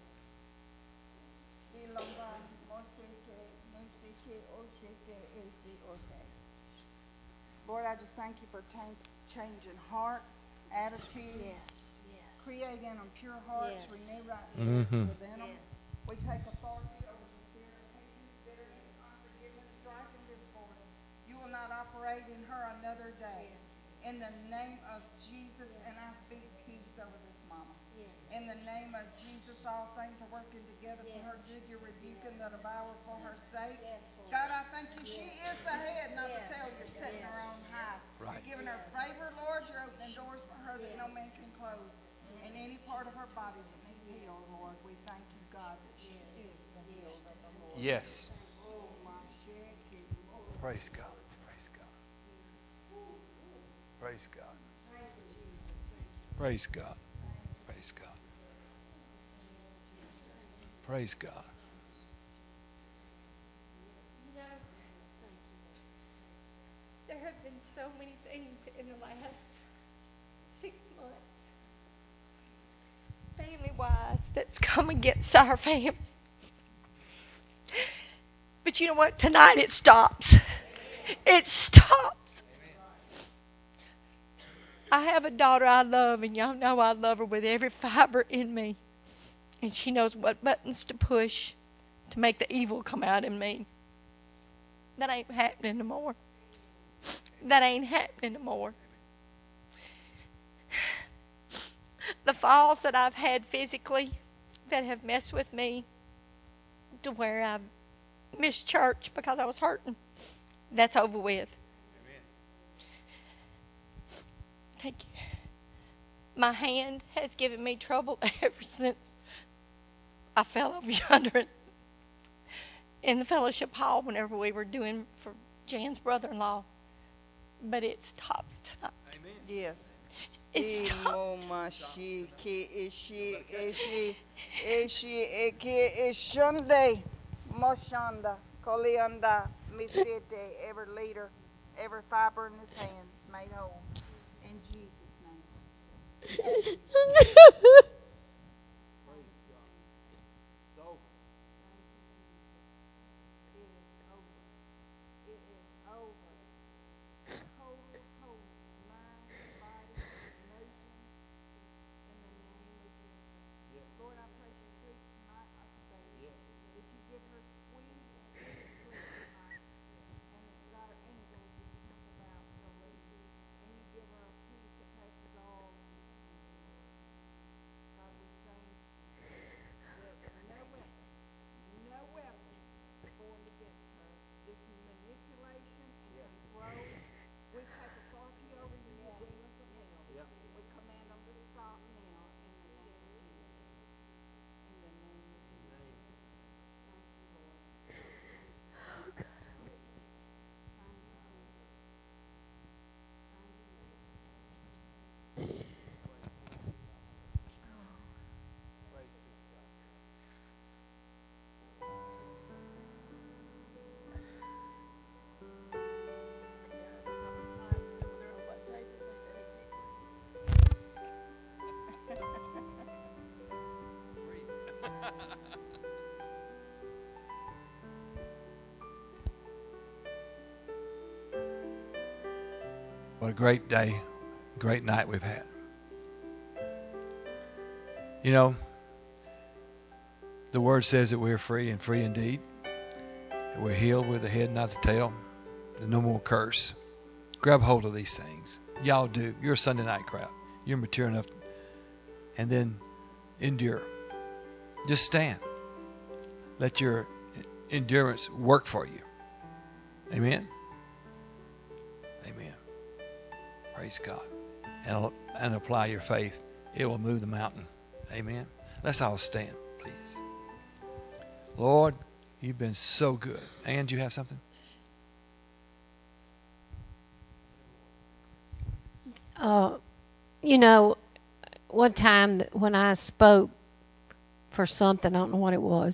Ilomba, moseke, meseke, oseke, esi, ote. Lord, I just thank you for t- changing hearts, attitudes, Yes, yes. creating them pure hearts, Yes. renew right Mm-hmm. spirits within them. Yes. We take authority over the spirit of hatred, bitterness, unforgiveness, strife, and discord. You will not operate in her another day. Yes. In the name of Jesus, Yes. and I speak peace over this mama. Yes. In the name of Jesus, all things are working together for her Yes. good. You're rebuking Yes. the devourer for her sake. Yes, Lord. God, I thank you. She Yes. is the head, not Yes. the tail. You're setting her Yes. on high. Right. You're giving her Yes. favor, Lord. You're opening doors for her that no Yes. man can close. And any part of her body that needs healed, Lord, we thank you, God, that she is the healed of the Lord. Yes. Oh, my shit. Praise God. Praise God. Praise God. Praise God. Praise God. Praise God. You know, there have been so many things in the last six months, family-wise, that's come against our family. But you know what? Tonight it stops. It stops. I have a daughter I love, and y'all know I love her with every fiber in me. And she knows what buttons to push to make the evil come out in me. That ain't happening no more. That ain't happening no more. The falls that I've had physically that have messed with me to where I've missed church because I was hurting, that's over with. Amen. Thank you. My hand has given me trouble ever since I fell over yonder in the fellowship hall whenever we were doing for Jan's brother-in-law. But it stops tonight. Amen. Yes. It stops. Imomashi ki ishi ishi ishi iki ishunde moshanda kolianda misete every leader, every fiber in his hands made whole in Jesus' name. It is over. It is over. Total wholeness, mind, body, emotions, in the name of Jesus. Lord, I pray she sleeps tonight like a baby. That you give her sweet, sweet sleep tonight. And that our angels will camp about her room. And you give her a peace that passes all understanding. What a great day, great night we've had. You know, the Word says that we're free and free indeed. That we're healed, we're the head, not the tail. There's no more curse. Grab hold of these things. Y'all do. You're a Sunday night crowd. You're mature enough. And then endure. Just stand. Let your endurance work for you. Amen? Amen. Praise God. And, and apply your faith. It will move the mountain. Amen. Let's all stand, please. Lord, you've been so good. And you have something? Uh, you know, one time that when I spoke for something, I don't know what it was,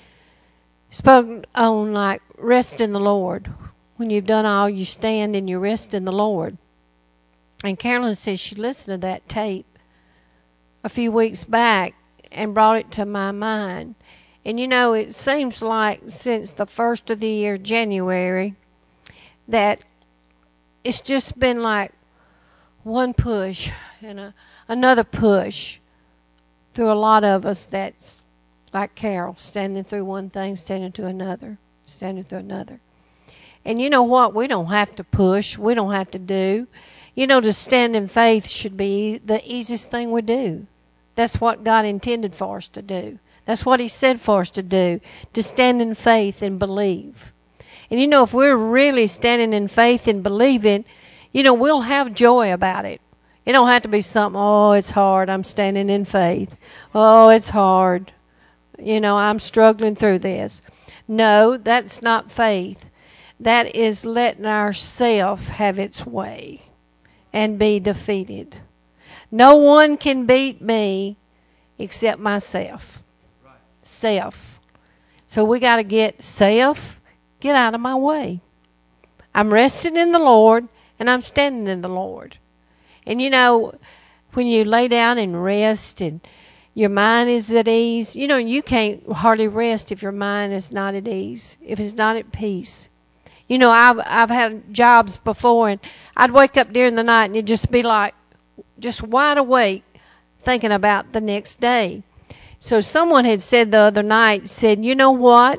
spoke on like rest in the Lord. When you've done all, you stand and you rest in the Lord. And Carolyn says she listened to that tape a few weeks back and brought it to my mind. And you know, it seems like since the first of the year, January, that it's just been like one push and a, another push through a lot of us that's like Carol, standing through one thing, standing through another, standing through another. And you know what? We don't have to push. We don't have to do. You know, to stand in faith should be the easiest thing we do. That's what God intended for us to do. That's what He said for us to do, to stand in faith and believe. And you know, if we're really standing in faith and believing, you know, we'll have joy about it. It don't have to be something, oh, it's hard, I'm standing in faith. Oh, it's hard. You know, I'm struggling through this. No, that's not faith. That is letting ourself have its way and be defeated. No one can beat me except myself. Right. Self. So we got to get self, get out of my way. I'm resting in the Lord and I'm standing in the Lord. And you know, when you lay down and rest and your mind is at ease, you know, you can't hardly rest if your mind is not at ease, if it's not at peace. You know, I've I've had jobs before, and I'd wake up during the night, and it'd just be like, just wide awake, thinking about the next day. So someone had said the other night, said, you know what?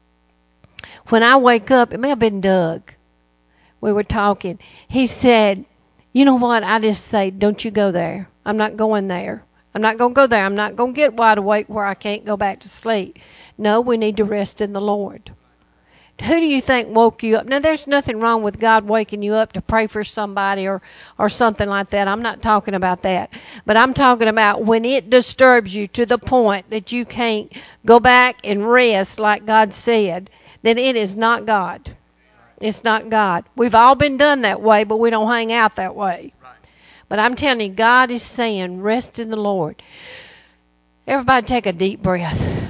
When I wake up, it may have been Doug. We were talking. He said, you know what? I just say, don't you go there. I'm not going there. I'm not going to go there. I'm not going to get wide awake where I can't go back to sleep. No, we need to rest in the Lord. Who do you think woke you up? Now, there's nothing wrong with God waking you up to pray for somebody or, or something like that. I'm not talking about that. But I'm talking about when it disturbs you to the point that you can't go back and rest like God said, then it is not God. It's not God. We've all been done that way, but we don't hang out that way. But I'm telling you, God is saying, rest in the Lord. Everybody take a deep breath.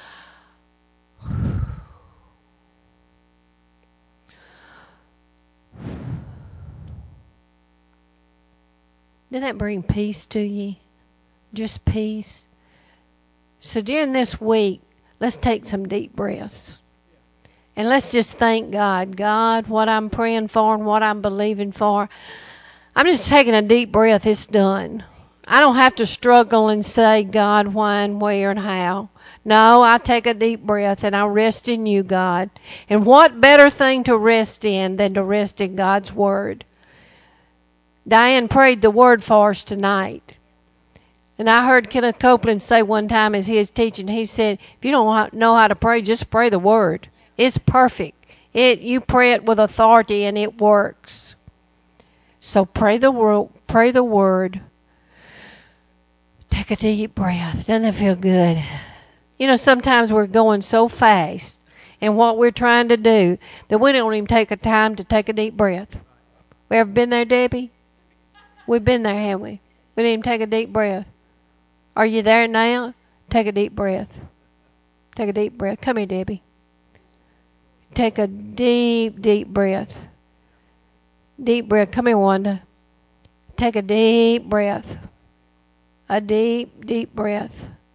Didn't that bring peace to you? Just peace. So during this week, let's take some deep breaths. And let's just thank God. God, what I'm praying for and what I'm believing for, I'm just taking a deep breath. It's done. I don't have to struggle and say, God, why and where and how. No, I take a deep breath and I rest in you, God. And what better thing to rest in than to rest in God's Word? Diane prayed the Word for us tonight. And I heard Kenneth Copeland say one time as he was teaching, he said, if you don't know how to pray, just pray the Word. It's perfect. It You pray it with authority and it works. So pray the word. Pray the Word. Take a deep breath. Doesn't that feel good? You know, sometimes we're going so fast in what we're trying to do that we don't even take a time to take a deep breath. We ever been there, Debbie? We've been there, haven't we? We didn't even take a deep breath. Are you there now? Take a deep breath. Take a deep breath. Come here, Debbie. Take a deep, deep breath. Deep breath. Come here, Wanda. Take a deep breath. A deep, deep breath.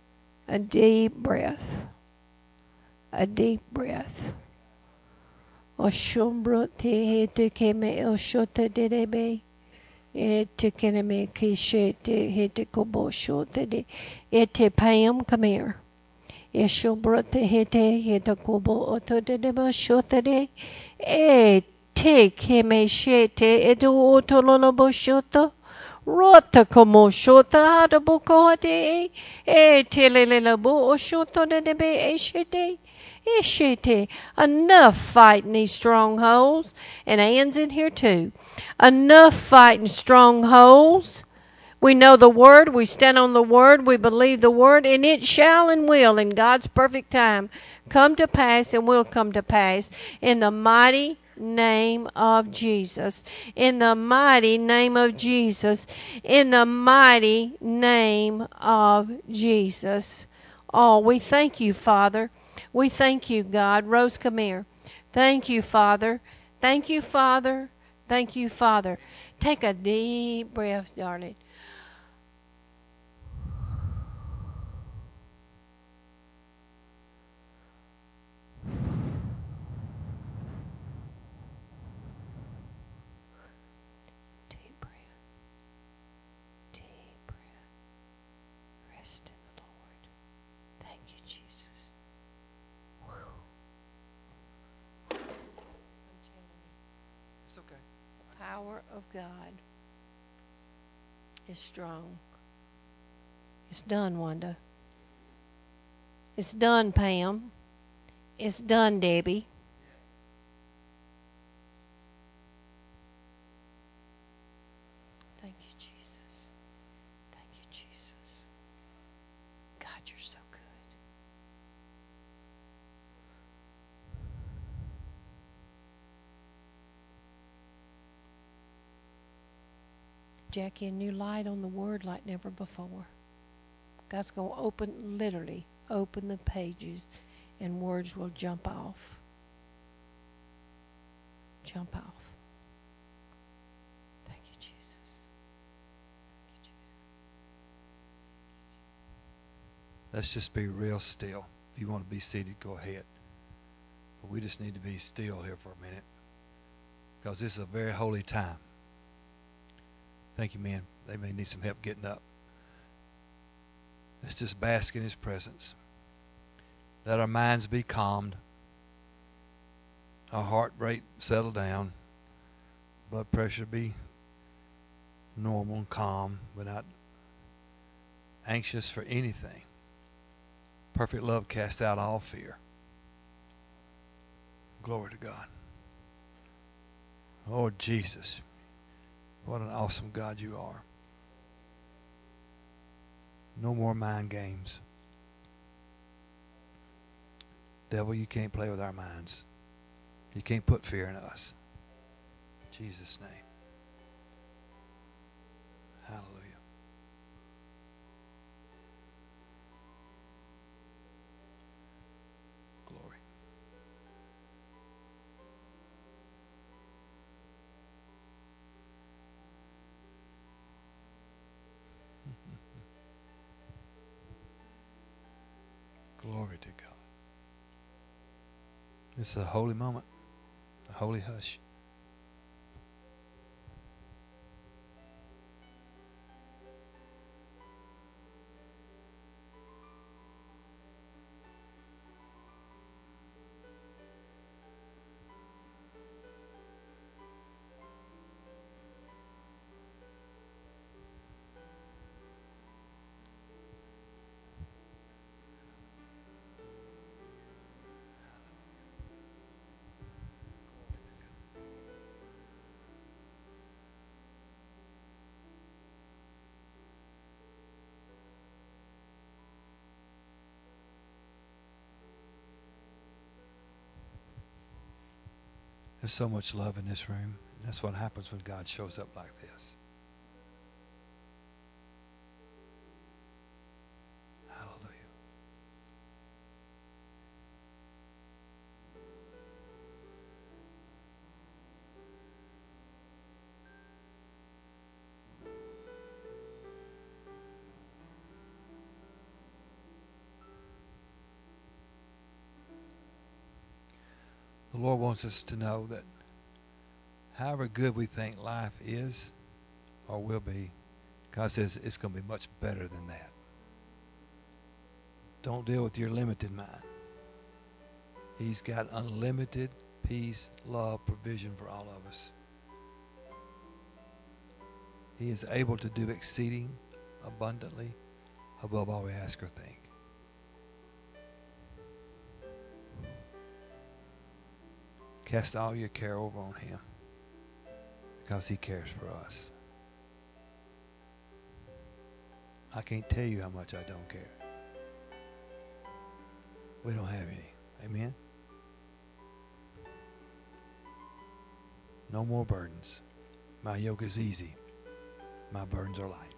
A deep breath. A deep breath. Oshombro te he te keme oshota derebe. E te keneme kishe te he te kobo shota de. E te Pam, come here. E shombro te he te he te kobo oto de deba shota de. E te keme she te e do oto lolobo shota. Rota como shota hada boko hate e telele bo o shota de debe e shete. Ishite. Enough fighting these strongholds. And Ann's in here too. Enough fighting strongholds. We know the word. We stand on the word. We believe the word. And it shall and will in God's perfect time come to pass and will come to pass in the mighty name of Jesus. In the mighty name of Jesus. In the mighty name of Jesus. Oh, we thank you, Father. We thank you, God. Rose, come here. Thank you, Father. Thank you, Father. Thank you, Father. Take a deep breath, darling. Deep breath. Deep breath. Rest in the Lord. Thank you, Jesus. Whew. I'm telling you. It's okay. The power of God is strong. It's done, Wanda. It's done, Pam. It's done, Debbie. Thank you, Jesus. Thank you, Jesus. God, you're so good. Jackie, a new light on the word like never before. God's going to open, literally, open the pages and words will jump off. Jump off. Thank you, Jesus. Thank you, Jesus. Let's just be real still. If you want to be seated, go ahead. But we just need to be still here for a minute, because this is a very holy time. Thank you, men. They may need some help getting up. Let's just bask in His presence. Let our minds be calmed. Our heart rate settle down. Blood pressure be normal and calm. We're not anxious for anything. Perfect love casts out all fear. Glory to God. Lord Jesus, what an awesome God you are. No more mind games. Devil, you can't play with our minds. You can't put fear in us. In Jesus' name. Hallelujah. Glory. Glory to God. This is a holy moment, a holy hush. There's so much love in this room. That's what happens when God shows up like this. Hallelujah. Lord wants us to know that however good we think life is or will be, God says it's going to be much better than that. Don't deal with your limited mind. He's got unlimited peace, love, provision for all of us. He is able to do exceeding abundantly above all we ask or think. Cast all your care over on Him because He cares for us. I can't tell you how much I don't care. We don't have any. Amen? No more burdens. My yoke is easy. My burdens are light.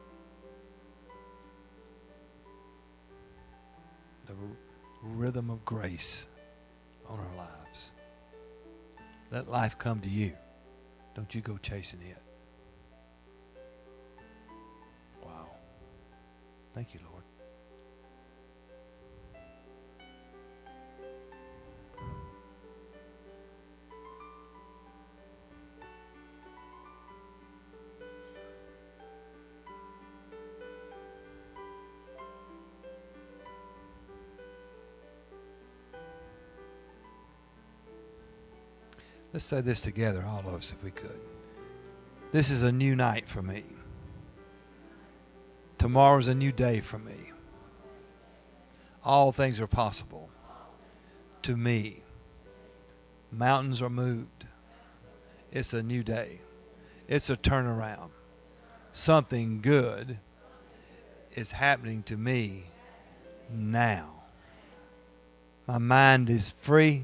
The r- rhythm of grace on our lives. Let life come to you. Don't you go chasing it. Wow. Thank you, Lord. Let's say this together, all of us, if we could. This is a new night for me. Tomorrow's a new day for me. All things are possible to me. Mountains are moved. It's a new day. It's a turnaround. Something good is happening to me now. My mind is free.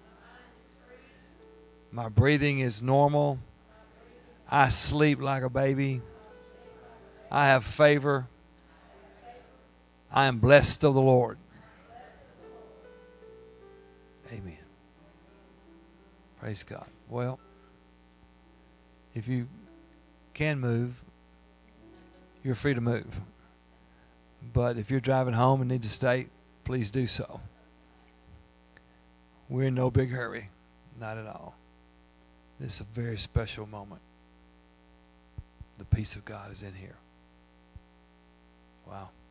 My breathing is normal. I sleep like a baby. I have favor. I am blessed of the Lord. Amen. Praise God. Well, if you can move, you're free to move. But if you're driving home and need to stay, please do so. We're in no big hurry. Not at all. This is a very special moment. The peace of God is in here. Wow.